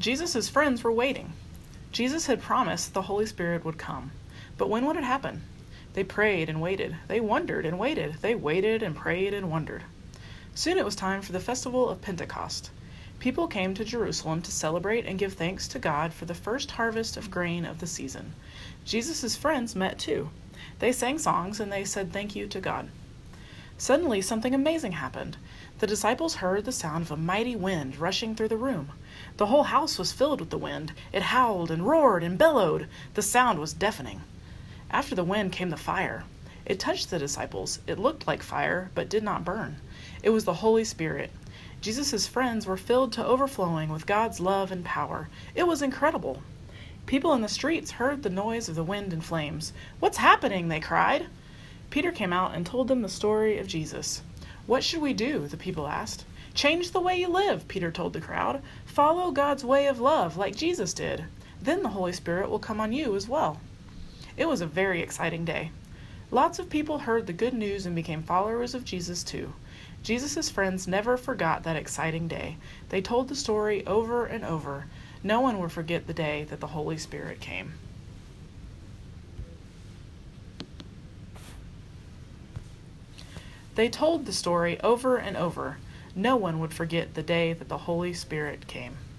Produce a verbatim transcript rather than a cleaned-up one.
Jesus' friends were waiting. Jesus had promised the Holy Spirit would come. But when would it happen? They prayed and waited. They wondered and waited. They waited and prayed and wondered. Soon it was time for the festival of Pentecost. People came to Jerusalem to celebrate and give thanks to God for the first harvest of grain of the season. Jesus' friends met too. They sang songs and they said thank you to God. Suddenly something amazing happened. The disciples heard the sound of a mighty wind rushing through the room. The whole house was filled with the wind. It howled and roared and bellowed. The sound was deafening. After the wind came the fire. It touched the disciples. It looked like fire, but did not burn. It was the Holy Spirit. Jesus' friends were filled to overflowing with God's love and power. It was incredible. People in the streets heard the noise of the wind and flames. "What's happening?" they cried. Peter came out and told them the story of Jesus. "What should we do?" the people asked. "Change the way you live," Peter told the crowd. "Follow God's way of love like Jesus did. Then the Holy Spirit will come on you as well." It was a very exciting day. Lots of people heard the good news and became followers of Jesus too. Jesus' friends never forgot that exciting day. They told the story over and over. No one will forget the day that the Holy Spirit came. They told the story over and over. No one would forget the day that the Holy Spirit came.